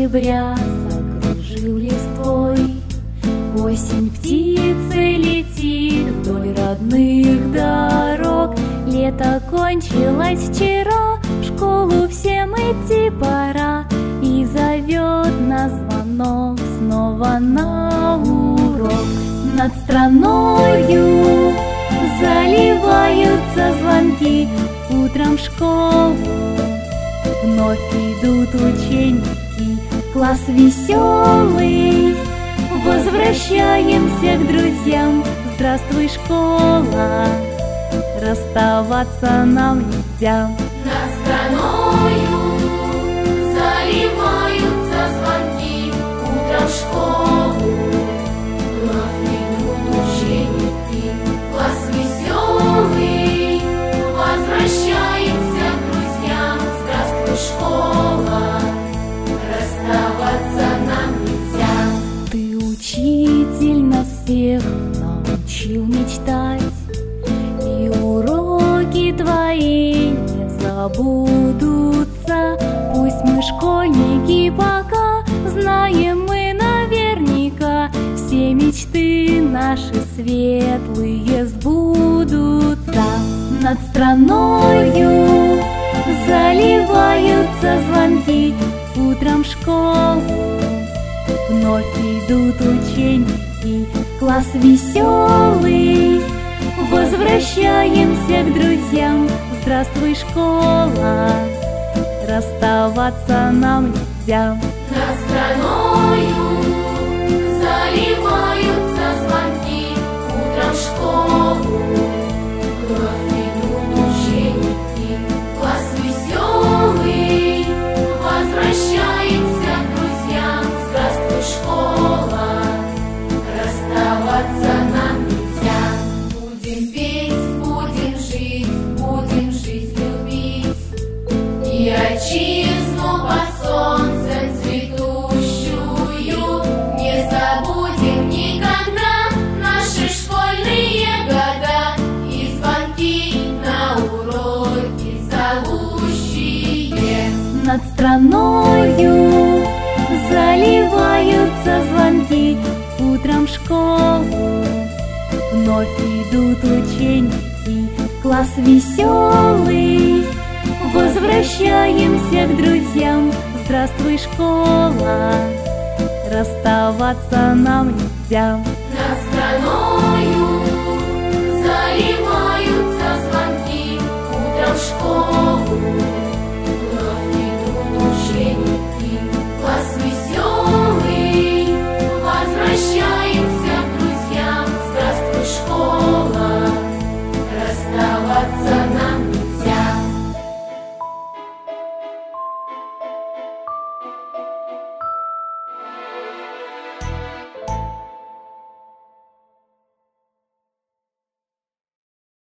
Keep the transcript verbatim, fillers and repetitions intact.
октября закружил листвой. Осень птицей летит вдоль родных дорог. Лето кончилось вчера, в школу всем идти пора. И зовет нас звонок снова на урок. Над страною заливаются звонки. Утром в школу вновь идут ученики. Класс веселый, возвращаемся к друзьям. Здравствуй, школа, расставаться нам нельзя. Над страною заливаются звонки. Утром в школу вновь идут ученики. Класс веселый, возвращаемся к друзьям. Здравствуй, школа, расставаться нам нельзя. Ты, учитель, нас всех научил мечтать, и уроки твои не забудутся. Пусть мы школьники пока, знаем мы наверняка, все мечты наши светлые сбудутся. Над страною заливаются звонки. Утром в школу вновь идут ученики. Класс веселый, возвращаемся к друзьям. Здравствуй, школа, расставаться нам нельзя. Над страною заливаются звонки. Утром в школу вновь идут ученики. Класс веселый, возвращаемся к друзьям. Здравствуй, школа, расставаться нам нельзя. Будем петь, будем жить, будем жизнь любить, и отчизну под солнцем цветущую не забудем никогда. Наши школьные года и звонки на уроки зовущие. Над страною заливаются звонки. Утром в школу вновь идут ученики. Класс веселый, возвращаемся к друзьям. Здравствуй, школа, расставаться нам нельзя. Над страною заливаются звонки. Утром в школу